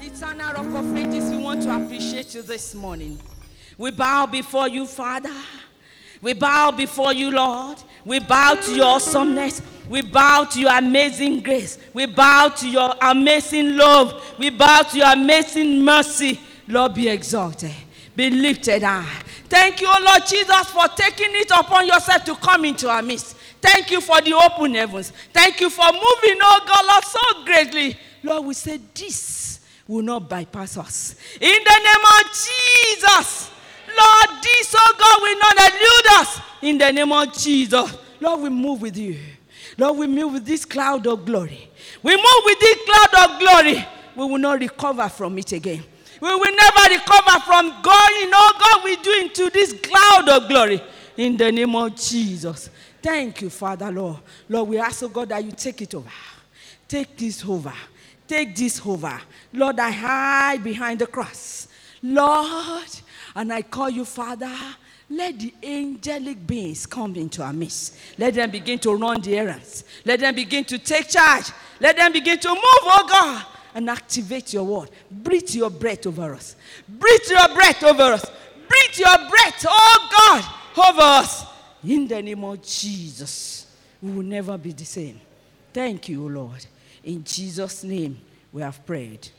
Eternal Rock of Ages, we want to appreciate you this morning. We bow before you, Father. We bow before you, Lord. We bow to your awesomeness. We bow to your amazing grace. We bow to your amazing love. We bow to your amazing mercy. Lord, be exalted. Be lifted high. Thank you, Lord Jesus, for taking it upon yourself to come into our midst. Thank you for the open heavens. Thank you for moving, oh God, Lord, so greatly. Lord, we say this will not bypass us. In the name of Jesus. Lord, this, oh God, will not elude us. In the name of Jesus. Lord, we move with you. Lord, we move with this cloud of glory. We move with this cloud of glory. We will not recover from it again. We will never recover from going, oh God, we do into this cloud of glory. In the name of Jesus. Thank you, Father, Lord. Lord, we ask, oh God, that you take it over. Take this over. Take this over. Lord, I hide behind the cross. Lord, and I call you, Father, let the angelic beings come into our midst. Let them begin to run the errands. Let them begin to take charge. Let them begin to move, oh God, and activate your word. Breathe your breath over us. Breathe your breath over us. Breathe your breath, oh God, over us. In the name of Jesus, we will never be the same. Thank you, Lord. In Jesus' name, we have prayed.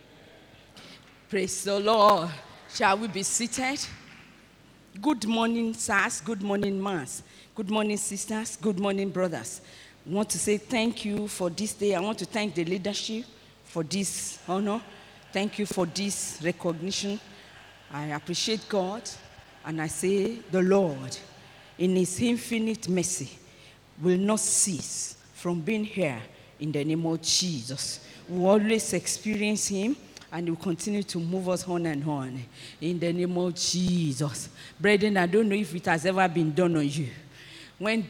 Praise the Lord. Shall we be seated? Good morning, sirs. Good morning, mass. Good morning, sisters. Good morning, brothers. I want to say thank you for this day. I want to thank the leadership for this honor. Thank you for this recognition. I appreciate God, and I say the Lord, in his infinite mercy, will not cease from being here in the name of Jesus. We always experience him, and he will continue to move us on and on in the name of Jesus. Brethren, I don't know if it has ever been done on you. When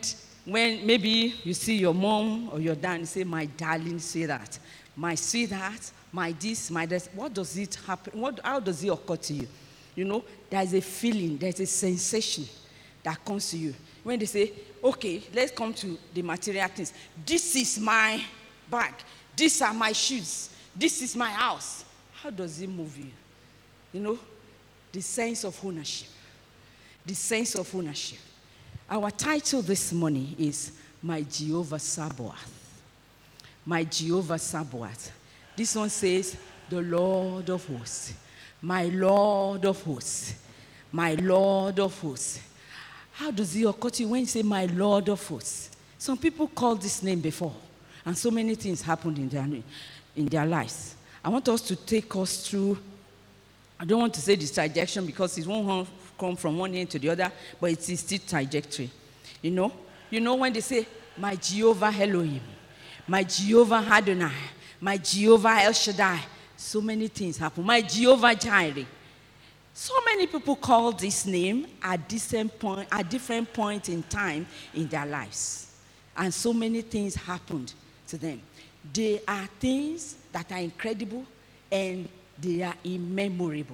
maybe you see your mom or your dad and say, my darling, say that. My sweetheart, my this, my that. What does it happen? How does it occur to you? You know, there's a feeling, there's a sensation that comes to you. When they say, okay, let's come to the material things. This is my bag. These are my shoes. This is my house. How does it move you? You know, the sense of ownership. The sense of ownership. Our title this morning is My Jehovah Sabaoth. My Jehovah Sabaoth. This one says, the Lord of hosts. My Lord of hosts. My Lord of hosts. How does it occur to you when you say, my Lord of hosts? Some people called this name before, and so many things happened in their lives. I want us to take us through, I don't want to say this trajectory because it won't come from one end to the other, but it is still trajectory. You know when they say, my Jehovah Elohim, my Jehovah Adonai, my Jehovah El Shaddai, so many things happen. My Jehovah Jireh. So many people call this name at different points in time in their lives. And so many things happened to them. They are things that are incredible and they are immemorable.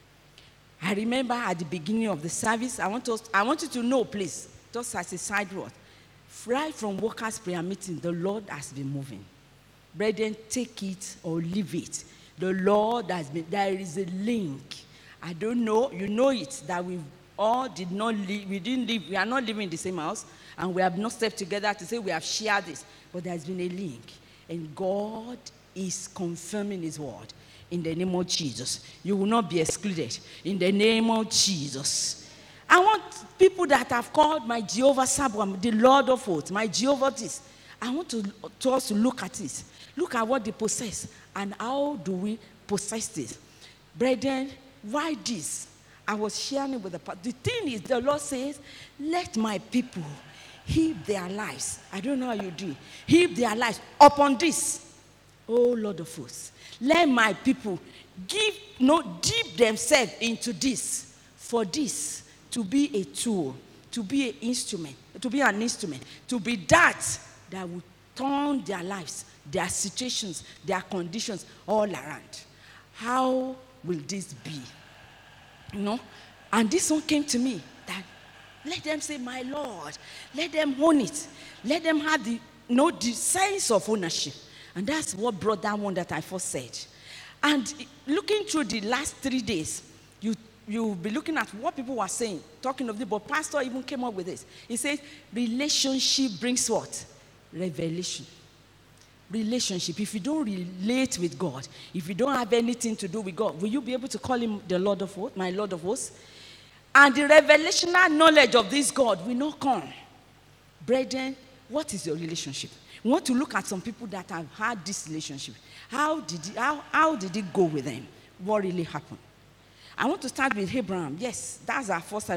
I remember at the beginning of the service, I want you to know, please, just as a side note, right from workers' prayer meeting, the Lord has been moving. Brethren, take it or leave it. The Lord has been, there is a link. I don't know, you know it, that we all did not live, we are not living in the same house, and we have not stepped together to say we have shared this, but there has been a link. And God is confirming his word in the name of Jesus. You will not be excluded in the name of Jesus. I want people that have called my Jehovah Sabaoth, the Lord of hosts, my Jehovah this. I want to us to look at this. Look at what they possess and how do we possess this. Brethren, why this? I was sharing with the thing is, the Lord says, let my people heap their lives. I don't know how you do. Heap their lives upon this. Oh, Lord of hosts. Let my people dip themselves into this. For this to be a tool, to be an instrument, to be that will turn their lives, their situations, their conditions all around. How will this be? You know? And this one came to me that let them say, my Lord. Let them own it. Let them have the sense of ownership. And that's what brought that one that I first said. And looking through the last 3 days, you'll be looking at what people were saying, talking of this, but pastor even came up with this. He says, relationship brings what? Revelation. Relationship. If you don't relate with God, if you don't have anything to do with God, will you be able to call him the Lord of hosts, my Lord of hosts? And the revelational knowledge of this God will not come. Brethren, what is your relationship? We want to look at some people that have had this relationship. How did it go with them? What really happened? I want to start with Abraham. Yes, that's our first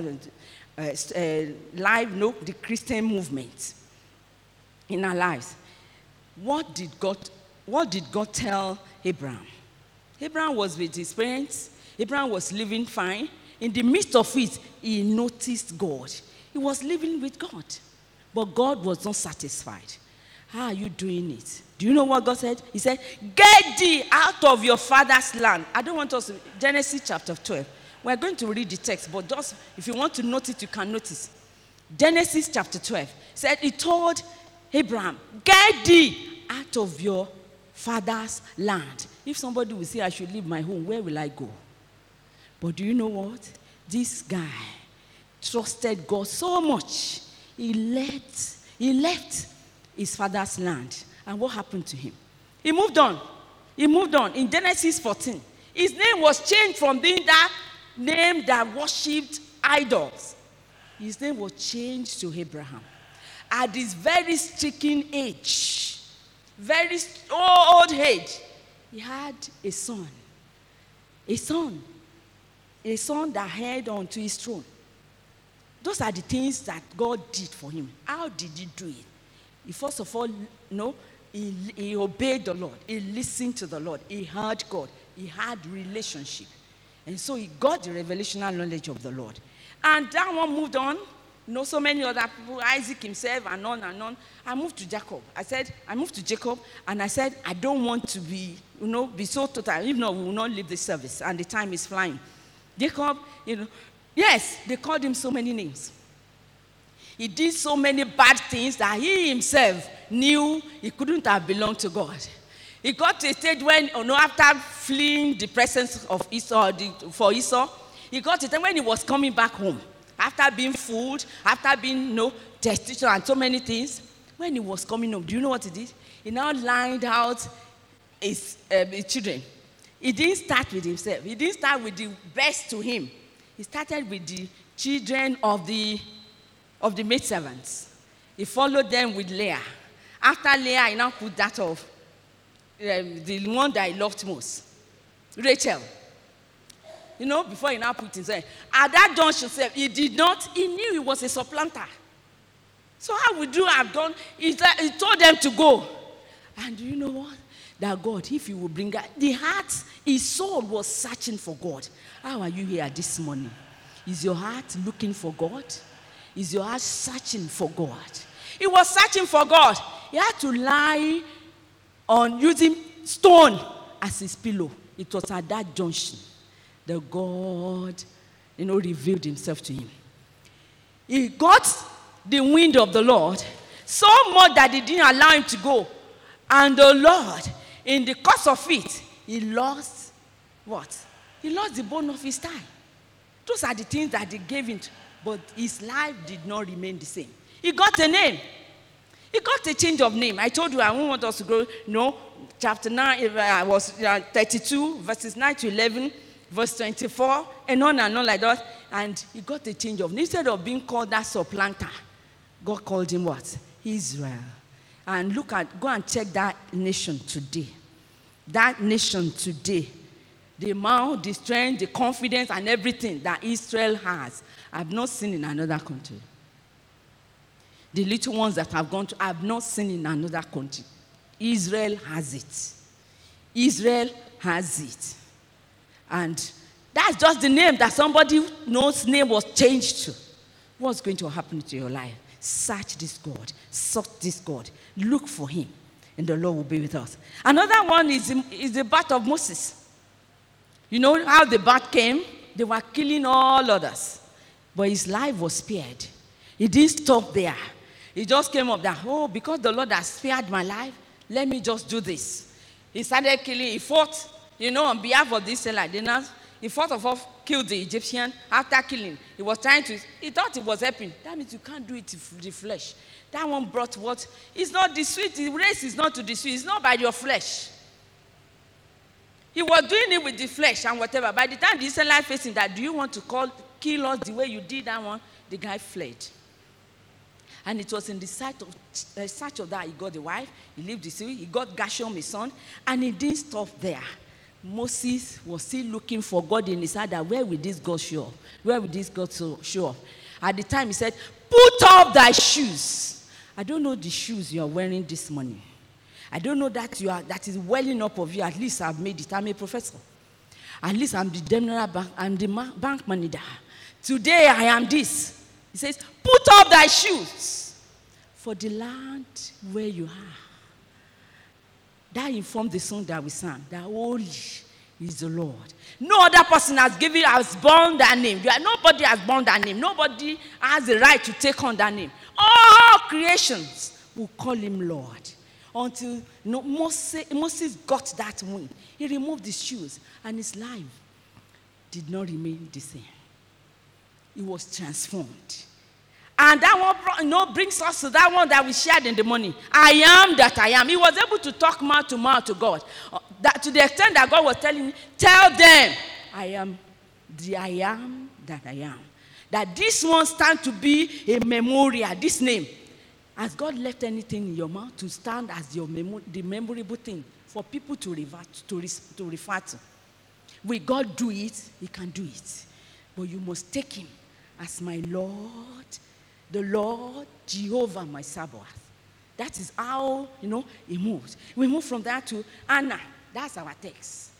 the Christian movement in our lives. What did God tell Abraham? Abraham was with his parents. Abraham was living fine. In the midst of it, he noticed God. He was living with God. But God was not satisfied. How are you doing it? Do you know what God said? He said, get thee out of your father's land. I don't want us to, Genesis chapter 12. We're going to read the text, but just if you want to note it, you can notice. Genesis chapter 12 said, he told Abraham, get thee out of your father's land. If somebody will say, I should leave my home, where will I go? But do you know what? This guy trusted God so much. He left his father's land. And what happened to him? He moved on. In Genesis 14. His name was changed from being that name that worshipped idols. His name was changed to Abraham. At this very stricken age, very old age, he had a son. A son that held on to his throne. Those are the things that God did for him. How did he do it? He first of all, he obeyed the Lord. He listened to the Lord. He heard God. He had relationship. And so he got the revelational knowledge of the Lord. And that one moved on. So many other people, Isaac himself, and on and on. I moved to Jacob. I moved to Jacob, and I said, I don't want to be so total. If not, we will not leave the service, and the time is flying. Jacob, yes, they called him so many names. He did so many bad things that he himself knew he couldn't have belonged to God. He got to a stage when, after fleeing the presence of Esau, for Esau, he got to a time when he was coming back home. After being fooled, after being, destitute and so many things, when he was coming home, do you know what he did? He now lined out his children. He didn't start with himself. He didn't start with the best to him. He started with the children of the maidservants. He followed them with Leah. After Leah, he now put that of the one that he loved most, Rachel. Before he now put himself. At that junction, he knew he was a supplanter. So how would you have done? He told them to go. And do you know what? That God, if you will bring out the heart, his soul was searching for God. How are you here this morning? Is your heart looking for God? Is your heart searching for God? He was searching for God. He had to lie on using stone as his pillow. It was at that junction that God, revealed himself to him. He got the wind of the Lord so much that he didn't allow him to go. And the Lord, in the course of it, he lost what? He lost the bone of his thigh. Those are the things that they gave him. But his life did not remain the same. He got a name. He got a change of name. I told you I won't want us to go, chapter 9, was 32, verses 9 to 11, verse 24, and on like that. And he got a change of name. Instead of being called that supplanter, God called him what? Israel. And go and check that nation today. That nation today. The amount, the strength, the confidence, and everything that Israel has, I've not seen in another country. The little ones that have gone to, I've not seen in another country. Israel has it. Israel has it. And that's just the name that somebody knows name was changed to. What's going to happen to your life? Search this God. Search this God. Look for him. And the Lord will be with us. Another one is the birth of Moses. You know how the birth came? They were killing all others. But his life was spared. He didn't stop there. He just came up that, because the Lord has spared my life, let me just do this. He started killing. He fought. on behalf of the Israelites, they now, he first of all killed the Egyptian. After killing, he thought he was helping. That means you can't do it with the flesh. That one brought what? It's not the sweet. The race is not to the sweet. It's not by your flesh. He was doing it with the flesh and whatever. By the time the Israelites facing that, do you want to kill us the way you did that one? The guy fled. And it was in the search of that he got the wife. He lived the city. He got Gershom, his son. And he didn't stop there. Moses was still looking for God in his heart that where will this God show up? Where will this God show up? At the time he said, put off thy shoes. I don't know the shoes you are wearing this morning. I don't know that is welling up of you. At least I've made it. I'm a professor. At least I'm the general bank. I'm the bank manager. Today I am this. He says, put off thy shoes for the land where you are. That informed the song that we sang, that holy is the Lord. No other person has borne that name. Nobody has borne that name. Nobody has the right to take on that name. All creations will call him Lord. Until Moses got that wing. He removed his shoes and his life did not remain the same. It was transformed. And that one brings us to that one that we shared in the morning. I am that I am. He was able to talk mouth to God. That to the extent that God was telling me, tell them, I am the I am that I am. That this one stands to be a memorial, this name. Has God left anything in your mouth to stand as the memorable thing for people to refer to? Will God do it? He can do it. But you must take him as my Lord, the Lord Jehovah, my Sabbath. That is how, he moves. We move from that to Anna. That's our text.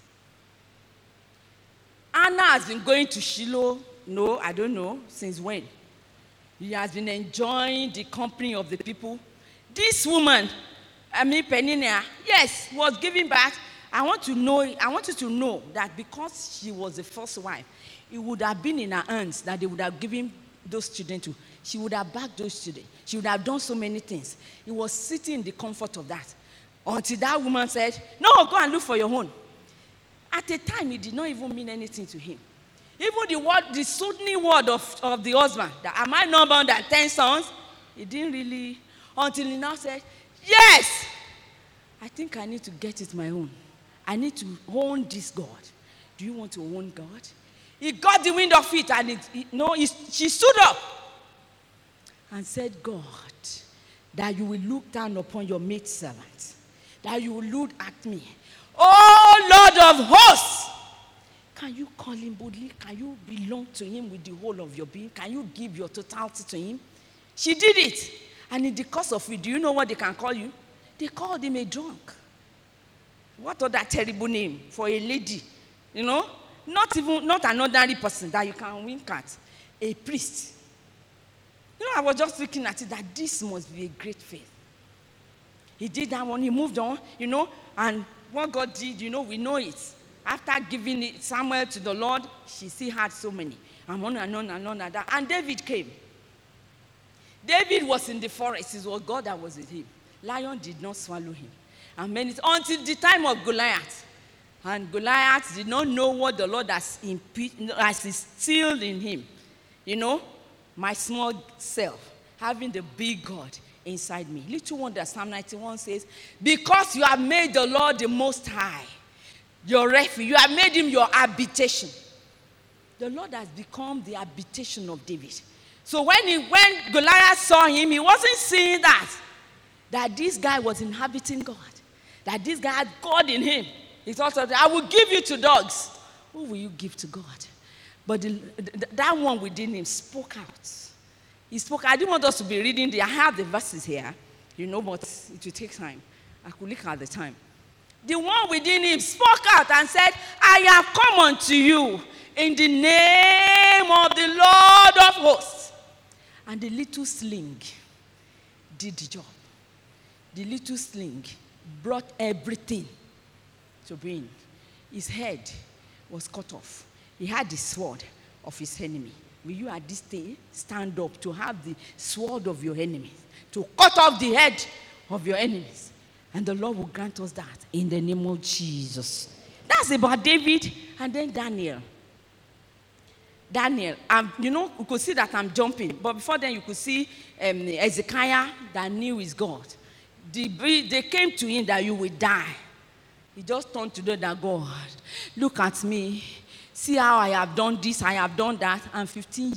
Anna has been going to Shiloh, I don't know, since when. He has been enjoying the company of the people. This woman, Peninnah, yes, was giving birth. I want you to know that because she was the first wife, it would have been in her hands that they would have given those children to. She would have backed those children. She would have done so many things. He was sitting in the comfort of that. Until that woman said, no, go and look for your own. At the time, it did not even mean anything to him. Even the soothing word of the husband, that am I not born than 10 sons? He didn't really, until he now said, yes, I think I need to get it my own. I need to own this God. Do you want to own God? He got the wind of it, and she stood up and said, God, that you will look down upon your maidservant, that you will look at me. Oh, Lord of hosts! Can you call him boldly? Can you belong to him with the whole of your being? Can you give your totality to him? She did it. And in the course of it, do you know what they can call you? They called him a drunk. What other terrible name for a lady? Not an ordinary person that you can wink at. A priest. I was just looking at it that this must be a great faith. He did that one. He moved on, and what God did, we know it. After giving Samuel to the Lord, she still had so many. And on and on and on and that. And David came. David was in the forest. It was God that was with him. Lion did not swallow him. And until the time of Goliath. And Goliath did not know what the Lord has instilled in him. My small self, having the big God inside me. Little wonder, Psalm 91 says, because you have made the Lord the Most High your refuge, you have made him your habitation. The Lord has become the habitation of David. So when Goliath saw him, he wasn't seeing that this guy was inhabiting God, that this guy had God in him. He thought, I will give you to dogs. Who will you give to God? But that one within him spoke out. He spoke. I didn't want us to be reading I have the verses here, but it will take time. I could look at the time. The one within him spoke out and said, I have come unto you in the name of the Lord of hosts. And the little sling did the job. The little sling brought everything to bring. His head was cut off. He had the sword of his enemy. Will you at this day stand up to have the sword of your enemies, to cut off the head of your enemies? And the Lord will grant us that in the name of Jesus. That's about David and then Daniel. Daniel, you could see that I'm jumping, but before then you could see Hezekiah that knew his God. They came to him that you will die. He just turned to them that, God, look at me. See how I have done this, I have done that. And 15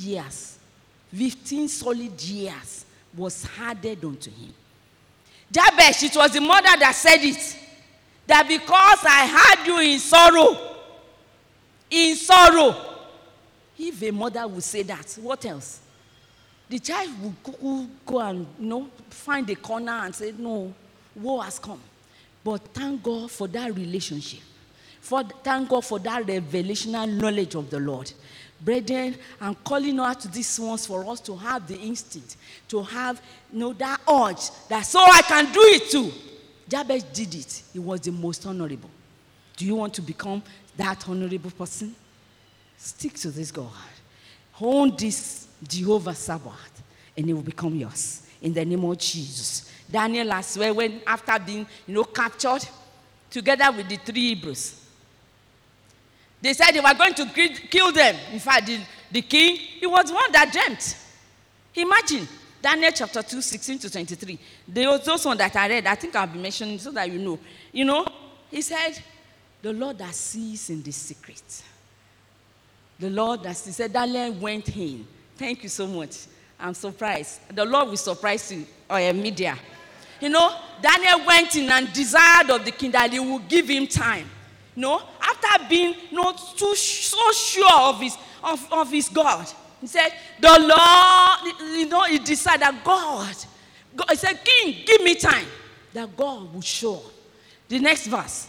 solid years was added unto him. Jabesh, it was the mother that said it. That because I had you in sorrow. If a mother would say that, what else? The child would go and find a corner and say, no, woe has come. But thank God for that relationship. Thank God for that revelational knowledge of the Lord. Brethren, I'm calling out to these ones for us to have the instinct, to have that urge, that so I can do it too. Jabez did it. He was the most honorable. Do you want to become that honorable person? Stick to this God. Own this Jehovah Sabbath, and it will become yours. In the name of Jesus. Daniel as well, when after being captured, together with the 3 Hebrews, they said they were going to kill them. In fact, the king, he was the one that dreamt. Imagine, Daniel chapter 2, 16 to 23. Those ones that I read, I think I'll be mentioning so that you know. He said, the Lord that sees in the secret. The Lord that sees. He said, Daniel went in. Thank you so much. I'm surprised. The Lord will surprise you, media. Daniel went in and desired of the king that he would give him time. After being so sure of his God, he said, the Lord, he decided that God, he said, King, give me time, that God would show. The next verse.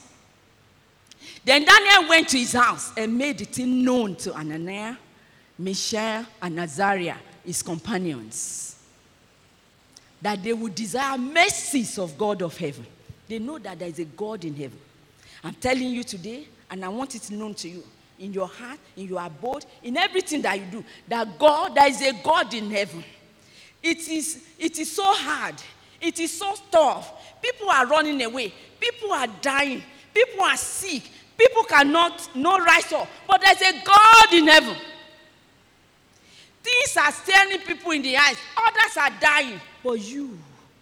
Then Daniel went to his house and made the thing known to Ananiah, Mishael, and Azariah, his companions, that they would desire mercies of God of heaven. They know that there is a God in heaven. I'm telling you today, and I want it known to you, in your heart, in your abode, in everything that you do, that there is a God in heaven. It is so hard. It is so tough. People are running away. People are dying. People are sick. People cannot rise up. But there's a God in heaven. Things are staring people in the eyes. Others are dying. But you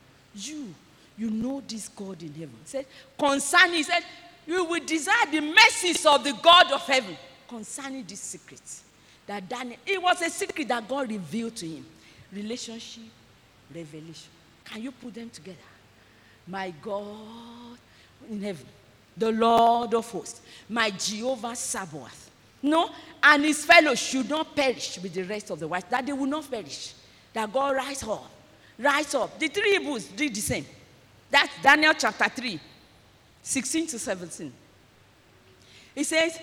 know this God in heaven. He said, concerning, he said, you will desire the mercies of the God of heaven concerning this secret. That Daniel, it was a secret that God revealed to him. Relationship, revelation. Can you put them together? My God in heaven, the Lord of hosts, my Jehovah Sabbath. And his fellows should not perish with the rest of the whites, that they will not perish. That God rise up. The 3 Hebrews did the same. That's Daniel chapter 3, 16 to 17. He says,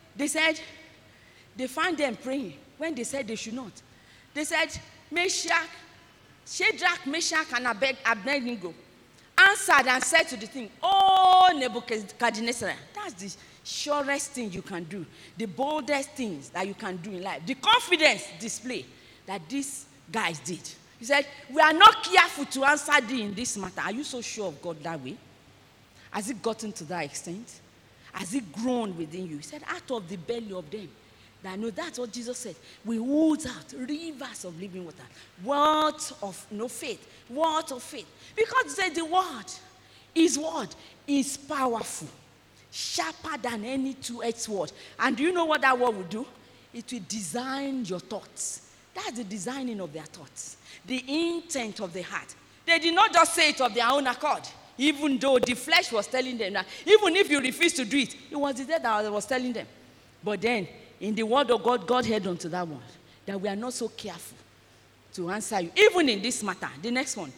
they find them praying when they said they should not. They said, Shadrach, Meshach, and Abednego answered and said to the king, oh, Nebuchadnezzar, that's the surest thing you can do, the boldest things that you can do in life, the confidence display that these guys did. He said, we are not careful to answer thee in this matter. Are you so sure of God that way? Has it gotten to that extent? Has it grown within you? He said, out of the belly of them. That know that's what Jesus said. We ooze out rivers of living water. Words of faith. Words of faith. Because he said the word, his word is powerful. Sharper than any two-edged sword. And do you know what that word will do? It will design your thoughts. That's the designing of their thoughts. The intent of the heart. They did not just say it of their own accord. Even though the flesh was telling them that even if you refuse to do it, it was the death that was telling them. But then, in the word of God, God held on to that one. That we are not so careful to answer you. Even in this matter. The next one.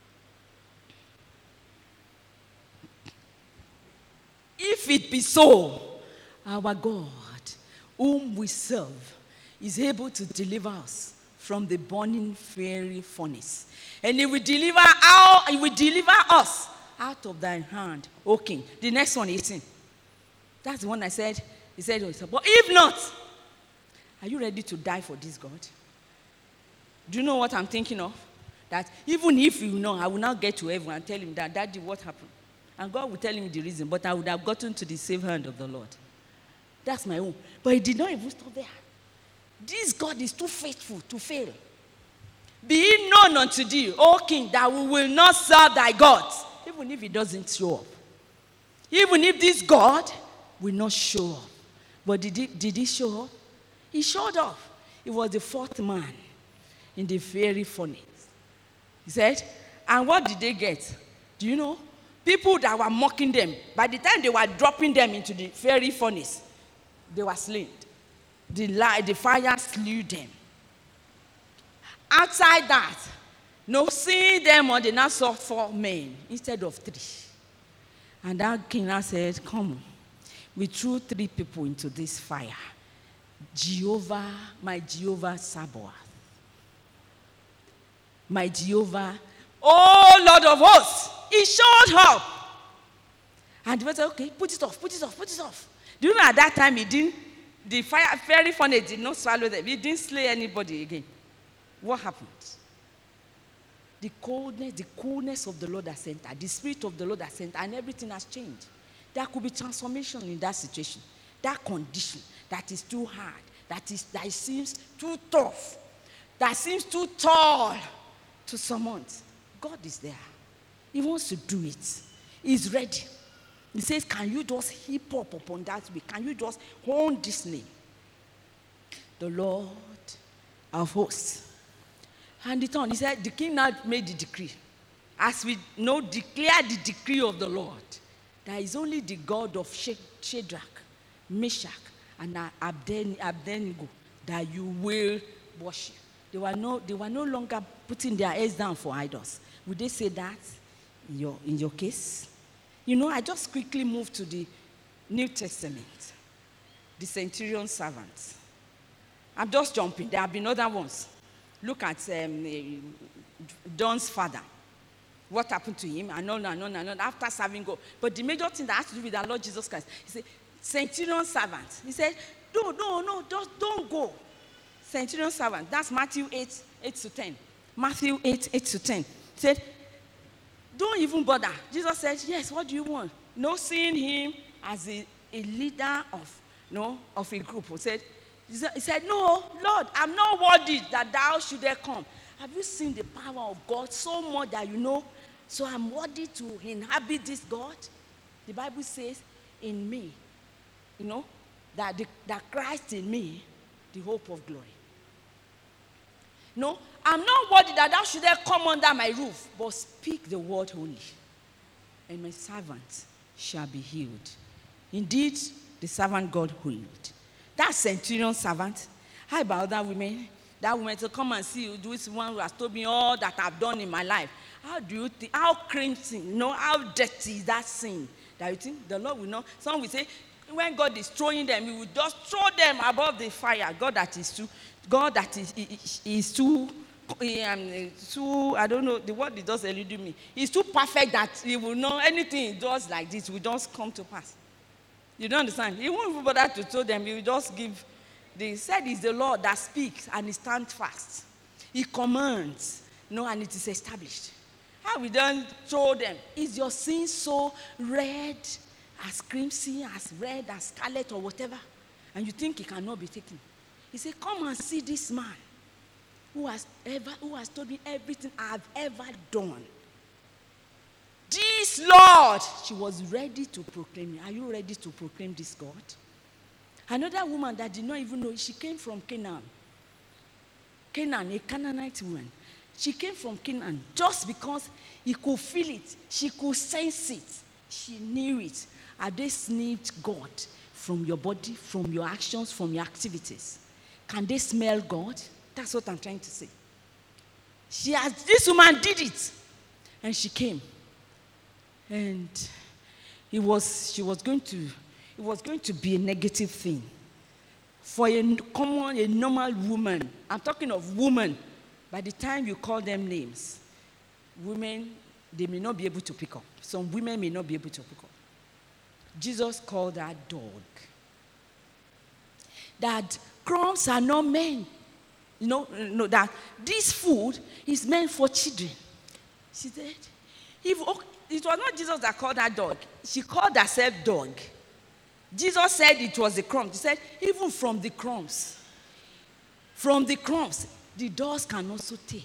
If it be so, our God, whom we serve, is able to deliver us from the burning fiery furnace. And he will deliver us out of thine hand, O king. The next one, 18. That's the one I said. He said, but if not, are you ready to die for this God? Do you know what I'm thinking of? That even if I will now get to heaven and tell him that, Daddy, what happened? And God will tell him the reason, but I would have gotten to the safe hand of the Lord. that's my own. But he did not even stop there. This God is too faithful to fail. Be it known unto thee, O king, that we will not serve thy gods, even if he doesn't show up. Even if this God will not show up. But did he show up? He showed up. He was the fourth man in the fiery furnace. He said, and what did they get? Do you know? People that were mocking them, by the time they were dropping them into the fiery furnace, they were slain. The fire slew them. Outside that, seeing them, they now saw 4 men instead of 3. And that king now said, come, we threw 3 people into this fire. Jehovah, my Jehovah Sabaoth. My Jehovah, oh Lord of hosts, he showed up. And the man said, okay, put it off. Do you know at that time the fiery furnace did not swallow them. He didn't slay anybody again. What happened? The coolness of the Lord has entered. The Spirit of the Lord has entered, and everything has changed. There could be transformation in that situation, that condition that is too hard, that seems too tough, that seems too tall to surmount. God is there. He wants to do it. He's ready. He says, can you just heap up upon that way? Can you just hold this name? The Lord of hosts. And it on. He said, the king now made the decree. As we know, declare the decree of the Lord. There is only the God of Shadrach, Meshach, and Abednego that you will worship. They were no longer putting their heads down for idols. Would they say that in your case? I just quickly moved to the New Testament. The centurion servant. I'm just jumping. There have been other ones. Look at John's father. What happened to him? And on. After serving God. But the major thing that has to do with our Lord Jesus Christ, he said, centurion servant. He said, no, just don't go. Centurion servant. That's Matthew 8-10. Matthew 8-10. He said, don't even bother. Jesus said, yes, what do you want? Seeing him as a leader of a group. He said, no, Lord, I'm not worthy that thou shouldest come. Have you seen the power of God so much that so I'm worthy to inhabit this God? The Bible says, in me, that Christ in me, the hope of glory. No, I'm not worthy that thou shouldest come under my roof, but speak the word only, and my servant shall be healed. Indeed, the servant God healed. That centurion servant, how about that woman? That woman to come and see you, this one who has told me all that I've done in my life. How do you think, how crimson, how dirty is that sin? That you think the Lord will know? Some will say, when God is throwing them, he will just throw them above the fire. God that is too, I don't know, the word it does elude me. He's too perfect that he will know anything he does like this will just come to pass. You don't understand? He won't even bother to tell them. He will just give. They said it's the Lord that speaks and he stands fast. He commands, and it is established. How we don't throw them? Is your sin so red, as crimson, as red, as scarlet, or whatever, and you think it cannot be taken? He said, come and see this man who has told me everything I've ever done. This Lord, she was ready to proclaim it. Are you ready to proclaim this God? Another woman that did not even know, she came from Canaan. Canaan, a Canaanite woman. She came from Canaan just because he could feel it. She could sense it. She knew it. Have they sniffed God from your body, from your actions, from your activities? Can they smell God? That's what I'm trying to say. This woman did it. And she came. And it was going to be a negative thing. For a normal woman, I'm talking of woman, by the time you call them names, women, they may not be able to pick up. Some women may not be able to pick up. Jesus called her dog. That crumbs are not meant. That this food is meant for children. She said, it was not Jesus that called her dog. She called herself dog. Jesus said it was the crumbs. He said, even from the crumbs, the dogs can also take.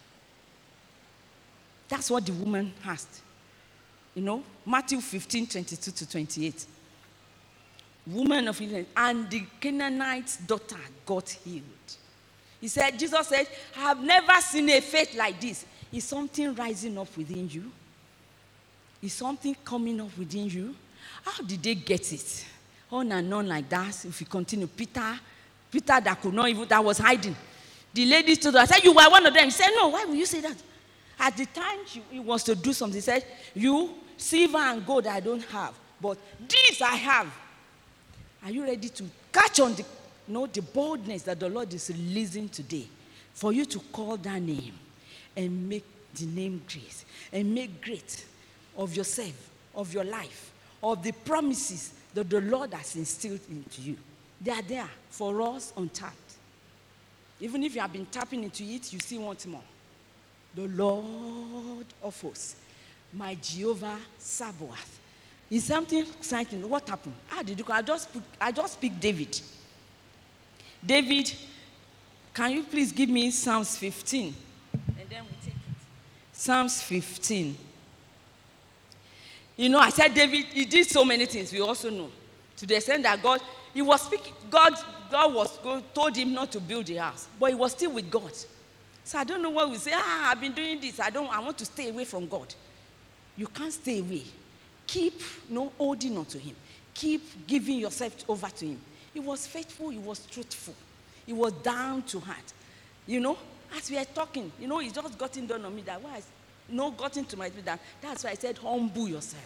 That's what the woman asked. Matthew 15, 22 to 28. Woman of Israel, and the Canaanite's daughter got healed. Jesus said, I have never seen a faith like this. Is something rising up within you? Is something coming up within you? How did they get it? On and on like that. If you continue, Peter that could not even, that was hiding. The lady told her, I said, you were one of them. He said, no, why will you say that? At the time he was to do something, he said, you, silver and gold I don't have, but this I have. Are you ready to catch on the boldness that the Lord is releasing today? For you to call that name and make the name great. And make great of yourself, of your life, of the promises that the Lord has instilled into you. They are there for us untapped. Even if you have been tapping into it, you still want more. The Lord of hosts, my Jehovah Sabaoth. Is something exciting. What happened? How did you go? I just picked David. David, can you please give me Psalms 15? And then we take it. Psalms 15. I said David, he did so many things, we also know. To the extent that God told him not to build the house. But he was still with God. So I don't know what we say, I've been doing this. I want to stay away from God. You can't stay away. Keep holding on to him. Keep giving yourself over to him. He was faithful. He was truthful. He was down to heart. As we are talking, he just got in down on me that why got into my spirit. That's why I said, humble yourself.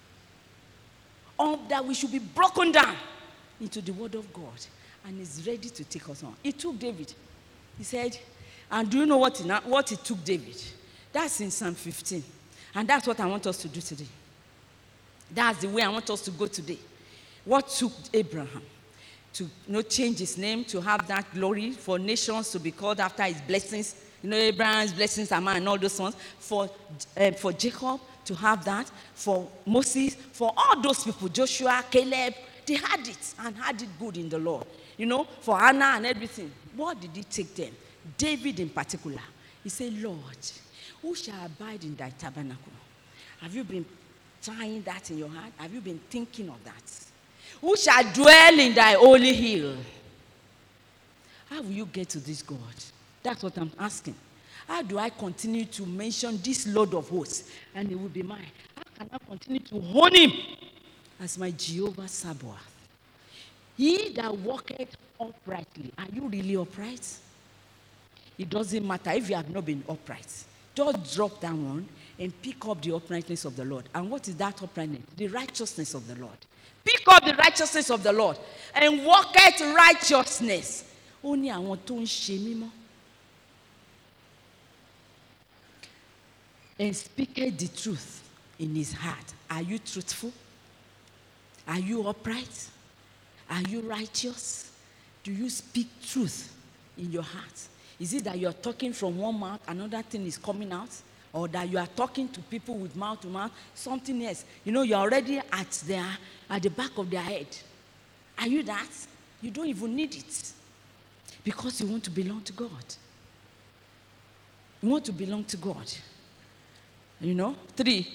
That we should be broken down into the word of God. And he's ready to take us on. It took David. He said, and do you know what it took David? That's in Psalm 15. And that's what I want us to do today. That's the way I want us to go today. What took Abraham to change his name, to have that glory, for nations to be called after his blessings. Abraham's blessings are mine and all those ones. For Jacob to have that. For Moses, for all those people, Joshua, Caleb, they had it and had it good in the Lord. For Anna and everything. What did it take them? David in particular. He said, Lord, who shall abide in thy tabernacle? Have you been trying that in your heart? Have you been thinking of that? Who shall dwell in thy holy hill? How will you get to this God? That's what I'm asking. How do I continue to mention this Lord of hosts and it will be mine? How can I continue to own him as my Jehovah Sabaoth? He that walketh uprightly. Are you really upright? It doesn't matter if you have not been upright. Just drop that one and pick up the uprightness of the Lord. And what is that uprightness? The righteousness of the Lord. Pick up the righteousness of the Lord and walk at righteousness. Only àwọn tó ń ṣe mímọ́. And speaketh the truth in his heart. Are you truthful? Are you upright? Are you righteous? Do you speak truth in your heart? Is it that you are talking from one mouth, another thing is coming out? Or that you are talking to people with mouth to mouth, something else? You're already at the back of their head. Are you that? You don't even need it. Because you want to belong to God. You want to belong to God. 3.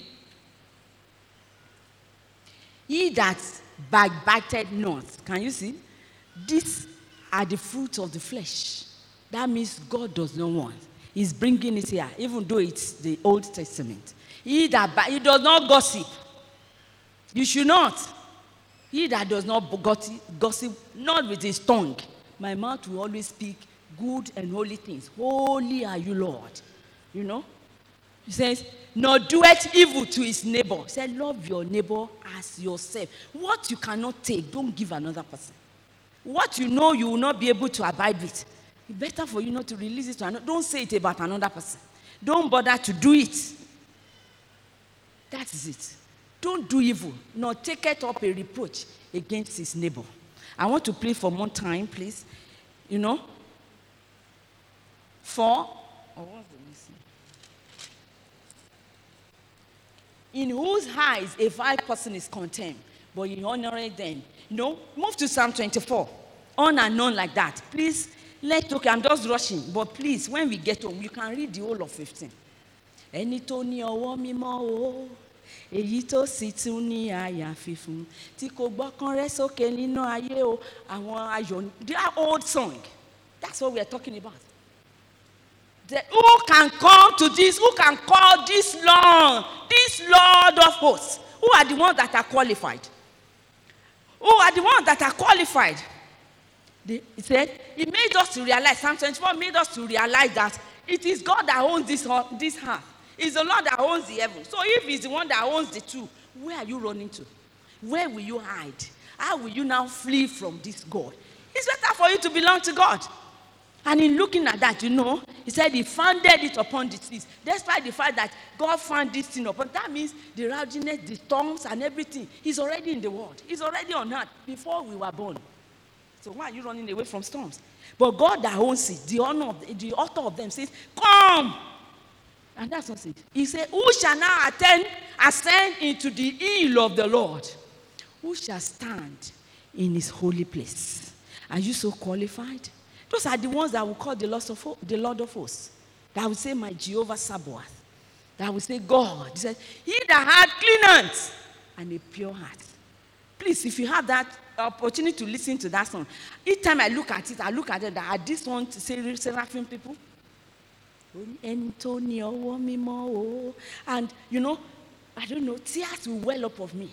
He that backbited not. Can you see? These are the fruits of the flesh. That means God does not want. He's bringing it here, even though it's the Old Testament. He does not gossip. You should not. He that does not gossip, not with his tongue. My mouth will always speak good and holy things. Holy are you, Lord. He says, nor doeth evil to his neighbor. He said, love your neighbor as yourself. What you cannot take, don't give another person. What you know you will not be able to abide with, it's better for you not to release it to another. Don't say it about another person. Don't bother to do it. That is it. Don't do evil, nor take it up a reproach against his neighbor. I want to pray for more time, please. In whose eyes a vile person is contemned, but he honored them. Move to Psalm 24. On and on like that. Please, I'm just rushing, but please, when we get home, you can read the whole of 15. Ẹni tó ní ọwọ́ mímọ́ o, èyí tó sì tún ní àyà fífún, tí kò gbọ́kàn rẹ̀ sókè nínú ayé o, àwọn ayọ̀. They are old song. That's what we are talking about. Who can come to this? Who can call this Lord of hosts? Who are the ones that are qualified? Who are the ones that are qualified? He said, he made us to realize, Psalm 24 made us to realize that it is God that owns this earth. It's the Lord that owns the heaven. So if he's the one that owns the two, where are you running to? Where will you hide? How will you now flee from this God? It's better for you to belong to God. And in looking at that, he said he founded it upon the seas. Despite the fact that God found this thing upon, that means the rowdiness, the storms and everything, he's already in the world. He's already on earth before we were born. So why are you running away from storms? But God that owns it, the author of them says, come. And that's what it is. He said, who shall now ascend into the hill of the Lord? Who shall stand in his holy place? Are you so qualified? Those are the ones that will call the Lord of hosts. That will say, my Jehovah Sabaoth. That will say, God. He said, he that had clean hands and a pure heart. Please, if you have that opportunity to listen to that song, each time I look at it, that are this one seraphim people? And I don't know, tears will well up of me.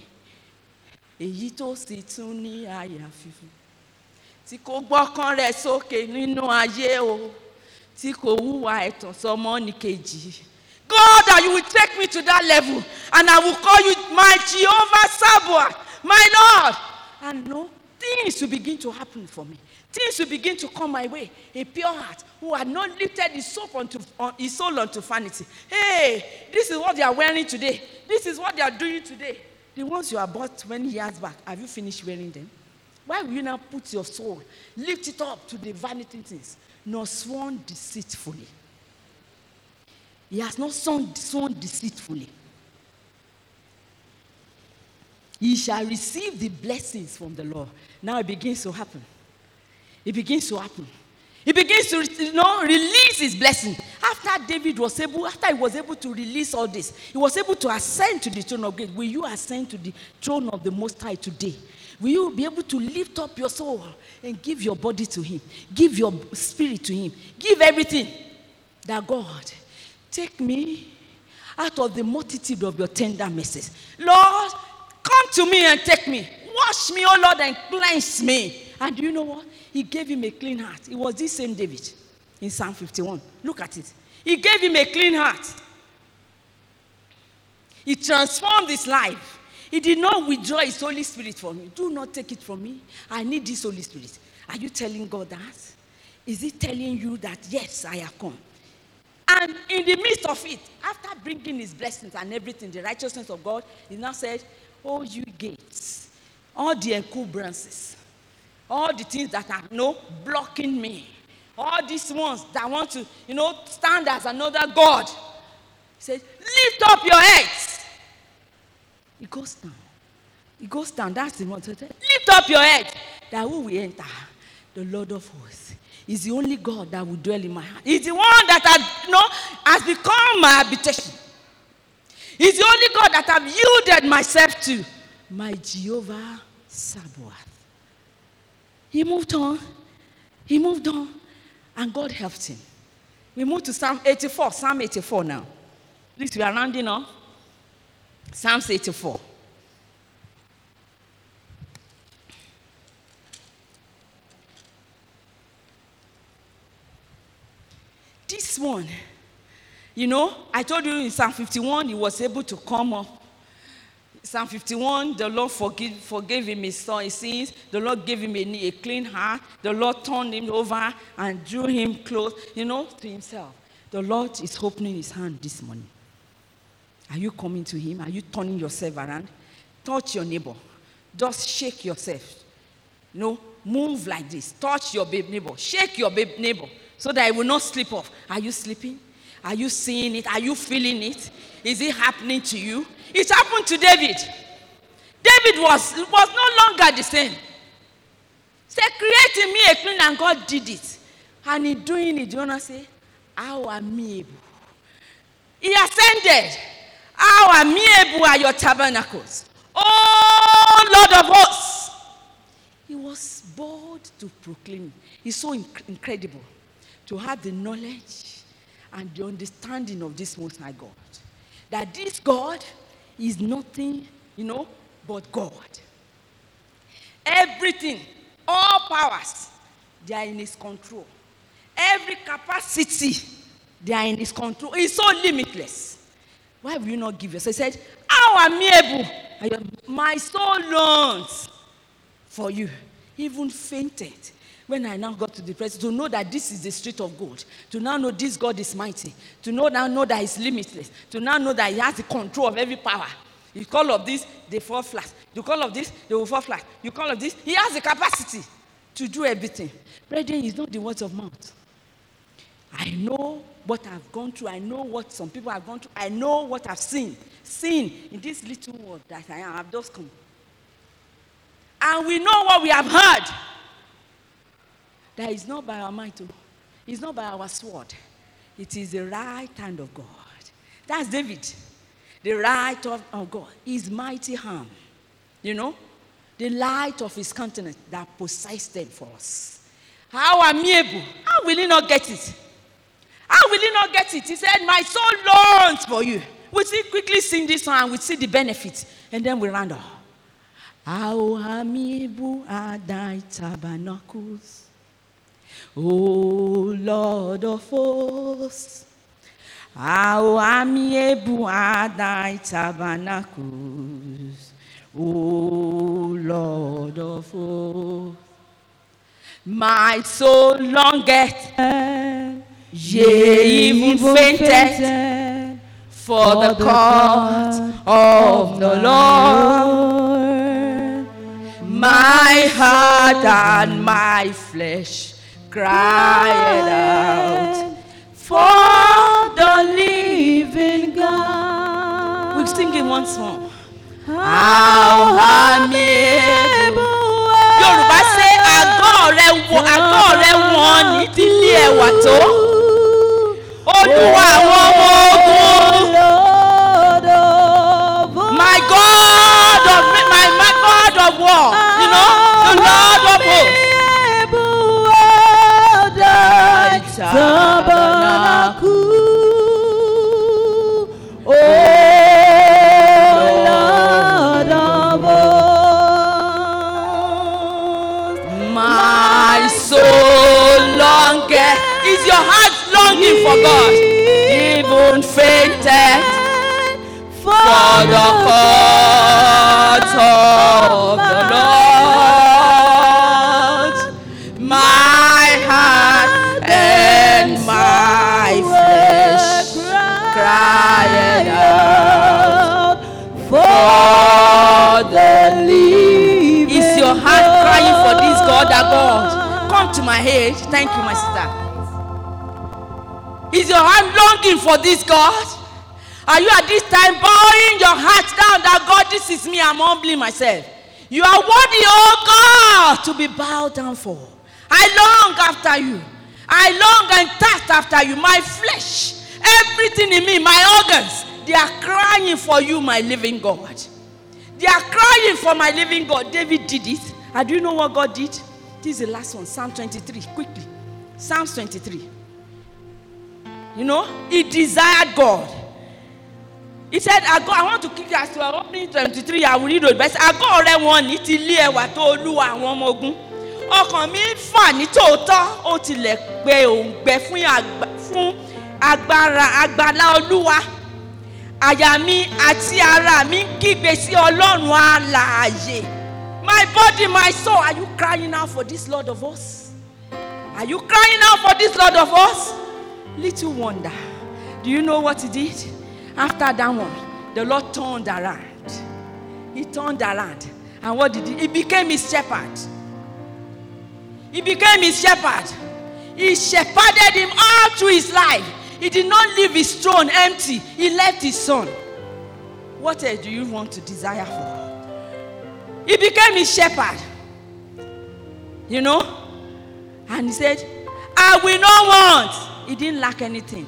Tí kò gbọ́kàn rẹ̀ sókè nínú ayé o, tí kò hùwà ẹ̀tàn sọ́mọnìkejì. God, that you will take me to that level, and I will call you my Jehovah Sabaoth, my Lord. And things will begin to happen for me. Things will begin to come my way. A pure heart who had not lifted his soul unto vanity. Hey, this is what they are wearing today. This is what they are doing today. The ones you have bought 20 years back, have you finished wearing them? Why will you now put your soul, lift it up to the vanity things, nor sworn deceitfully? He has not sworn deceitfully. He shall receive the blessings from the Lord. Now it begins to happen. He begins to release his blessing. After he was able to release all this, he was able to ascend to the throne of God. Will you ascend to the throne of the Most High today? Will you be able to lift up your soul and give your body to him? Give your spirit to him. Give everything. That God, take me out of the multitude of your tender mercies. Lord, come to me and take me. Wash me, oh Lord, and cleanse me. And do you know what? He gave him a clean heart. It was this same David in Psalm 51. Look at it. He gave him a clean heart. He transformed his life. He did not withdraw his Holy Spirit from me. Do not take it from me. I need this Holy Spirit. Are you telling God that? Is he telling you that, yes, I have come? And in the midst of it, after bringing his blessings and everything, the righteousness of God, he now said, oh, you gates, all the encumbrances, all the things that are blocking me, all these ones that want to, stand as another God. He said, lift up your heads. It goes down. It goes down. That's the one. Lift up your head. That who will enter? The Lord of hosts. He's the only God that will dwell in my heart. He's the one that has become my habitation. He's the only God that I've yielded myself to. My Jehovah Sabaoth. He moved on. And God helped him. We move to Psalm 84 now. Please, we are rounding up. Psalms 84. This one, I told you in Psalm 51, he was able to come up. Psalm 51, the Lord forgave him his sins. The Lord gave him a clean heart. The Lord turned him over and drew him close, to himself. The Lord is opening his hand this morning. Are you coming to him? Are you turning yourself around? Touch your neighbor. Just shake yourself. Move like this. Touch your neighbor. Shake your neighbor so that it will not slip off. Are you sleeping? Are you seeing it? Are you feeling it? Is it happening to you? It happened to David. David was no longer the same. Say, create in me a clean, and God did it. And in doing it, you want to say, how amiable. He ascended. How amiable are your tabernacles. Oh, Lord of hosts. He was bold to proclaim. It's so incredible to have the knowledge and the understanding of this Most High God. That this God is nothing, but God. Everything, all powers, they are in his control. Every capacity, they are in his control. It's so limitless. Why will you not give yourself? He said, how amiable. My soul longs for you. Even fainted. When I now got to the place, to know that this is the street of gold, to now know this God is mighty, to know that he's limitless, to now know that he has the control of every power. You call of this, they fall flat. You call of this, they will fall flat. You call of this, he has the capacity to do everything. Brethren, it's not the words of mouth. I know what I've gone through. I know what some people have gone through. I know what I've seen in this little world that I am. I've just come. And we know what we have heard. That is not by our might. It's not by our sword. It is the right hand of God. That's David. The right of God. His mighty arm. The light of his countenance that possessed for us. How amiable. How will he not get it? How will he not get it? He said, my soul longs for you. We see quickly sing this song and we see the benefits. And then we round up. How amiable are thy tabernacles, O Lord of hosts. How amiable are thy tabernacles, O Lord of hosts. My soul longeth, yea, even fainted, for the court of the Lord. My heart and my flesh cried out for the living God. We're singing one song. How amiable. Yorùbá say àgọ́ rẹ̀ wọ́n ní tílé ẹwà tó. Olúwa àwọn ọmọ ogun. My God of war, the Lord of hosts. My soul longeth. Is your heart longing for God? Even fainted for the cause of the Lord. My heart and my flesh cried out for the living. Is your heart crying for this God, our God? Come to my aid. Thank you, my sister. Is your heart longing for this God? Are you at this time bowing your heart down that God, this is me, I'm humbling myself. You are worthy, oh God, to be bowed down for. I long after you. I long and thirst after you. My flesh, everything in me, my organs, they are crying for you, my living God. They are crying for my living God. David did it. And do you know what God did? This is the last one, Psalm 23, quickly. Psalm 23. He desired God. He said, I want to kick us to opening 23. I will read it. But I go ọ̀rẹ́ wọn ní ti ilé ẹwà tó Olúwa àwọn ọmọ ogun. Ọkàn mi ń fà ní tòótọ́, ó tilẹ̀ pé òǹgbẹ fún agbára Olúwa. Àyà mi àti ara mi ń kígbe sí Ọlọ́run alààyè. My body, my soul, are you crying out for this Lord of us? Are you crying out for this Lord of us? Little wonder. Do you know what he did? After that one, the Lord turned around. He turned around. And what did he? He became his shepherd. He became his shepherd. He shepherded him all through his life. He did not leave his throne empty. He left his son. What else do you want to desire for? He became his shepherd. You know? And he said, I will not want. He didn't lack anything.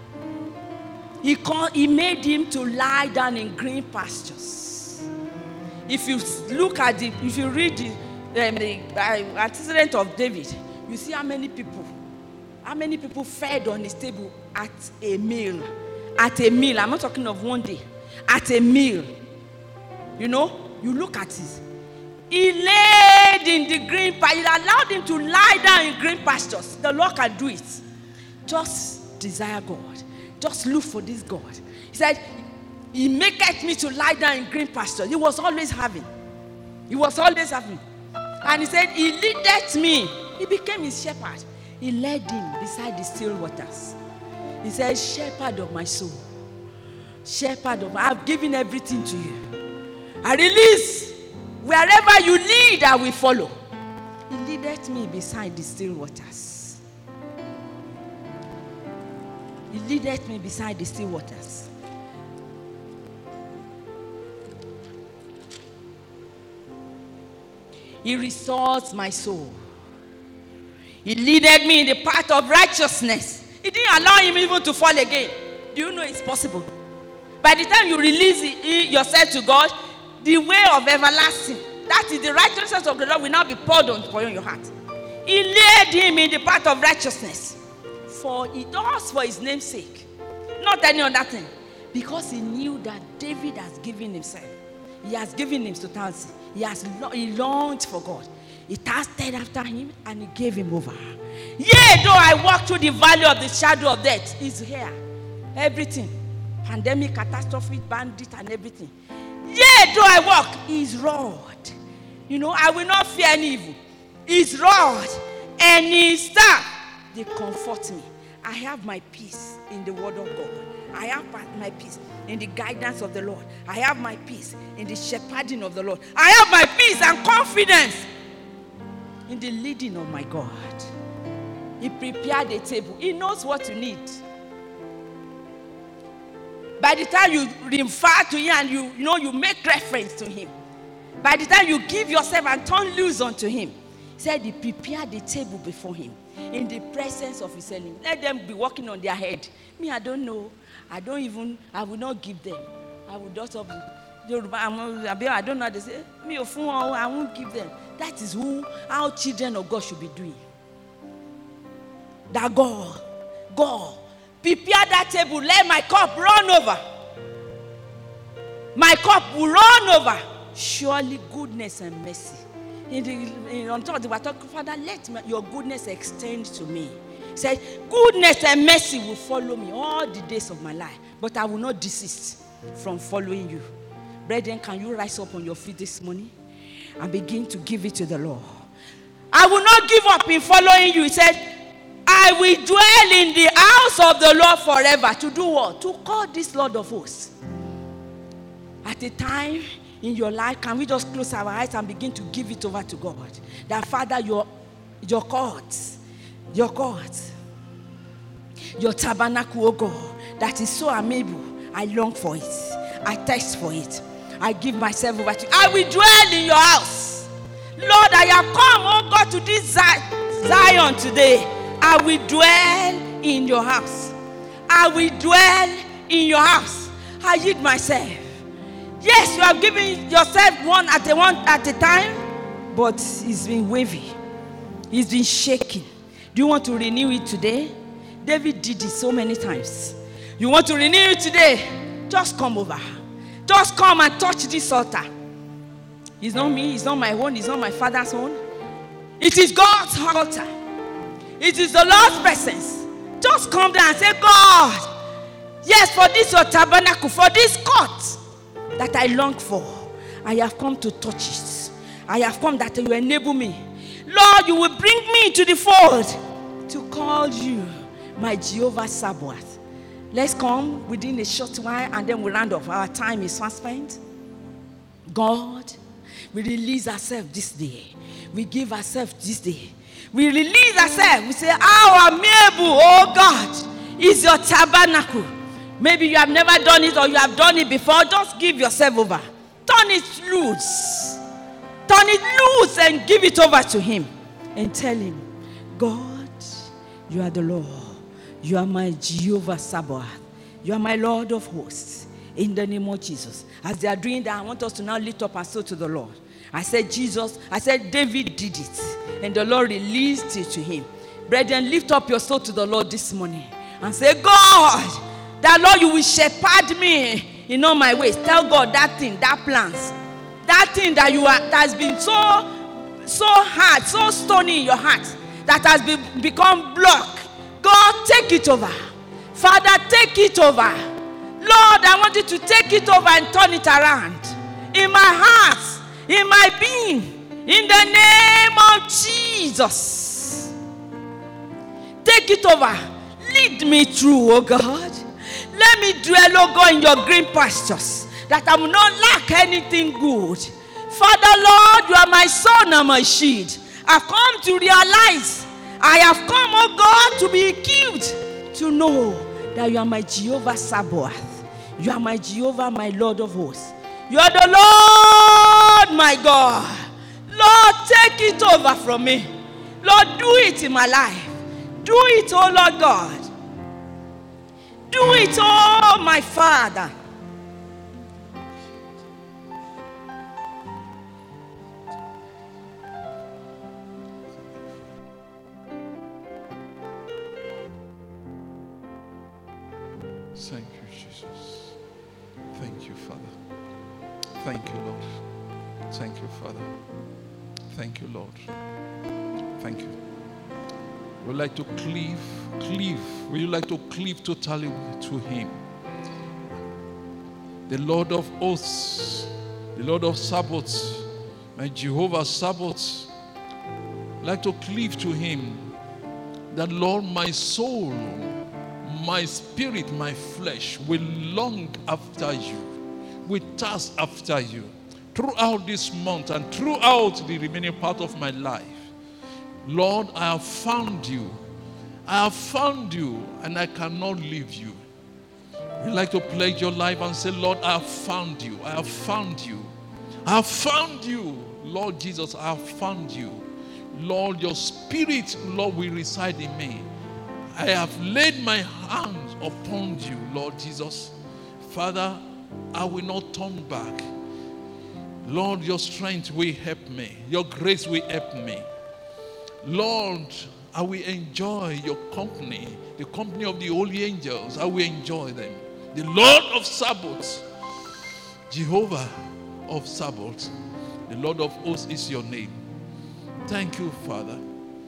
He made him to lie down in green pastures. If you look at if you read the antecedent of David, you see how many people fed on his table at a meal. At a meal. I'm not talking of one day. At a meal. You know, you look at it. He laid in the green pastures. He allowed him to lie down in green pastures. The Lord can do it. Just desire God. Just look for this God. He said, He maketh me to lie down in green pastures. He was always having. And he said, He leadeth me. He became his shepherd. He led him beside the still waters. He said, shepherd of my soul. I've given everything to you. I release. Wherever you lead, I will follow. He leadeth me beside the still waters. He leadeth me beside the still waters. He restores my soul. He leadeth me in the path of righteousness. He didn't allow him even to fall again. Do you know it's possible? By the time you release yourself to God, the way of everlasting, that is the righteousness of the Lord, will now be poured on for you in your heart. He led him in the path of righteousness. For he does for his name's sake. Not any other thing. Because he knew that David has given himself. He has given him totality. He longed for God. He thirsted after him and he gave him over. Yea, though I walk through the valley of the shadow of death, he's here. Everything. Pandemic, catastrophe, bandit and everything. Yea, though I walk, his rod. You know, I will not fear any evil. His rod and his staff, they comfort me. I have my peace in the word of God. I have my peace in the guidance of the Lord. I have my peace in the shepherding of the Lord. I have my peace and confidence in the leading of my God. He prepared a table. He knows what you need. By the time you refer to him and you make reference to him, by the time you give yourself and turn loose unto him, he said he prepared the table before him in the presence of his enemy. Let them be walking on their head. Me, I don't know. I will not give them. I will just of I don't know how to say. Me, I won't give them. That is how children of God should be doing. That God, prepare that table. Let my cup run over. My cup will run over. Surely goodness and mercy. On top they were talking, Father, let your goodness extend to me. He said, goodness and mercy will follow me all the days of my life. But I will not desist from following you. Brethren, can you rise up on your feet this morning and begin to give it to the Lord? I will not give up in following you. He said, I will dwell in the house of the Lord forever. To do what? To call this Lord of hosts. At a time in your life, can we just close our eyes and begin to give it over to God? That Father, your courts, your tabernacle, oh God, that is so amiable. I long for it. I thirst for it. I give myself over to you. I will dwell in your house. Lord, I have come, oh God, to this Zion today. I will dwell in your house. I will dwell in your house. I yield myself. Yes, you have given yourself one at a time, but it's been wavy. It's been shaking. Do you want to renew it today? David did it so many times. You want to renew it today? Just come over. Just come and touch this altar. It's not me, it's not my own, it's not my father's own. It is God's altar. It is the Lord's presence. Just come down and say, God, yes, for this your tabernacle, for this court that I long for, I have come to touch it. I have come that you enable me. Lord, you will bring me to the fold to call you my Jehovah Sabaoth. Let's come within a short while and then we'll round off. Our time is fast spent. God, we release ourselves this day. We give ourselves this day. We release ourselves. We say, our amiable, oh God, is your tabernacle. Maybe you have never done it or you have done it before. Just give yourself over. Turn it loose. Turn it loose and give it over to him. And tell him, God, you are the Lord. You are my Jehovah Sabaoth. You are my Lord of hosts. In the name of Jesus. As they are doing that, I want us to now lift up our soul to the Lord. I said David did it. And the Lord released it to him. Brethren, lift up your soul to the Lord this morning. And say, God, that Lord, you will shepherd me in all my ways. Tell God that thing, that plans. That thing that has been so hard, so stony in your heart, that has become block. God, take it over. Father, take it over. Lord, I want you to take it over and turn it around. In my heart, in my being, in the name of Jesus. Take it over. Lead me through, oh God. Let me dwell, oh God, in your green pastures, that I will not lack anything good. Father, Lord, you are my son and my shield. I've come to realize, I have come, oh God, to be equipped to know that you are my Jehovah Sabaoth. You are my Jehovah, my Lord of hosts. You are the Lord, my God. Lord, take it over from me. Lord, do it in my life. Do it, oh Lord God. Do it, oh my Father. Thank you, Jesus. Thank you, Father. Thank you, Lord. Thank you, Father. Thank you, Lord. Thank you. Would you like to cleave? Would you like to cleave totally to him? The Lord of hosts, the Lord of Sabaoth, my Jehovah Sabaoth. Like to cleave to him. That Lord, my soul, my spirit, my flesh will long after you, will thirst after you throughout this month and throughout the remaining part of my life. Lord, I have found you. I have found you and I cannot leave you. You like to pledge your life and say, Lord, I have found you. I have found you. I have found you. Lord Jesus, I have found you. Lord, your spirit, Lord, will reside in me. I have laid my hands upon you, Lord Jesus. Father, I will not turn back. Lord, your strength will help me. Your grace will help me. Lord, I will enjoy your company, the company of the holy angels. I will enjoy them. The Lord of Sabaoth, Jehovah of Sabaoth, the Lord of hosts is your name. Thank you, Father.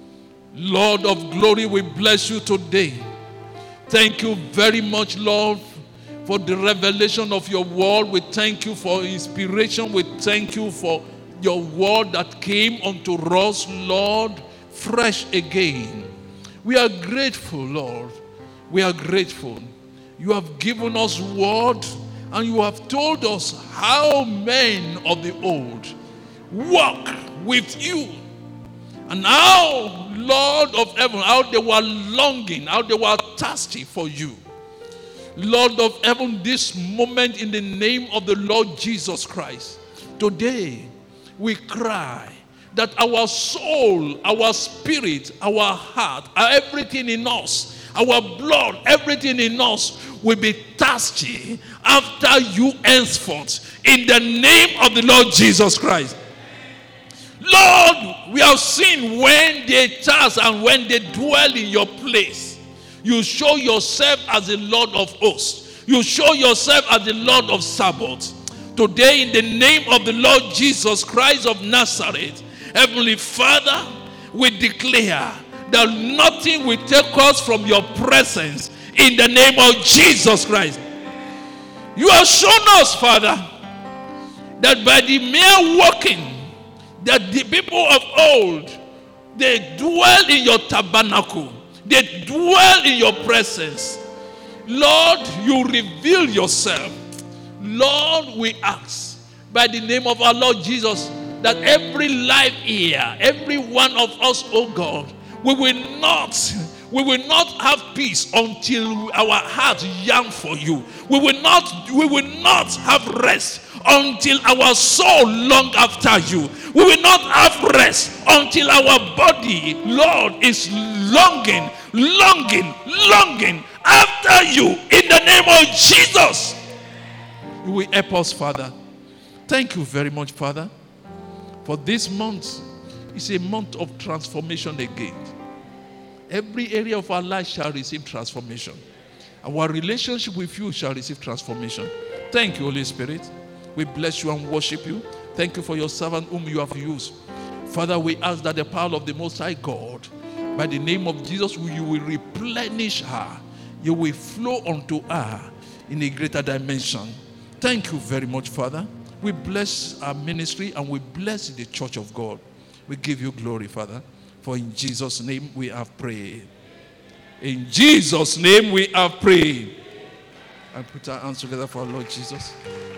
Lord of glory, we bless you today. Thank you very much, Lord, for the revelation of your word. We thank you for inspiration. We thank you for your word that came unto us, Lord, fresh again. We are grateful, Lord. We are grateful. You have given us word and you have told us how men of the old walk with you. And how, Lord of heaven, how they were longing, how they were thirsty for you. Lord of heaven, this moment in the name of the Lord Jesus Christ, today we cry that our soul, our spirit, our heart, everything in us, our blood, everything in us will be thirsty after you henceforth in the name of the Lord Jesus Christ. Lord, we have seen when they thirst and when they dwell in your place, you show yourself as the Lord of hosts. You show yourself as the Lord of Sabaoth. Today, in the name of the Lord Jesus Christ of Nazareth, Heavenly Father, we declare that nothing will take us from your presence in the name of Jesus Christ. You have shown us, Father, that by the mere walking, that the people of old, they dwell in your tabernacle. They dwell in your presence. Lord, you reveal yourself. Lord, we ask by the name of our Lord Jesus that every life here, every one of us, oh God, we will not have peace until our hearts yearn for you. We will not have rest until our soul long after you. We will not have rest until our body, Lord, is longing after you in the name of Jesus. You will help us, Father. Thank you very much, Father, for this month. It's a month of transformation again. Every area of our life shall receive transformation. Our relationship with you shall receive transformation. Thank you, Holy Spirit. We bless you and worship you. Thank you for your servant whom you have used. Father, we ask that the power of the Most High God, by the name of Jesus, you will replenish her. You will flow unto her in a greater dimension. Thank you very much, Father. We bless our ministry and we bless the church of God. We give you glory, Father. For in Jesus' name we have prayed. In Jesus' name we have prayed. And put our hands together for our Lord Jesus.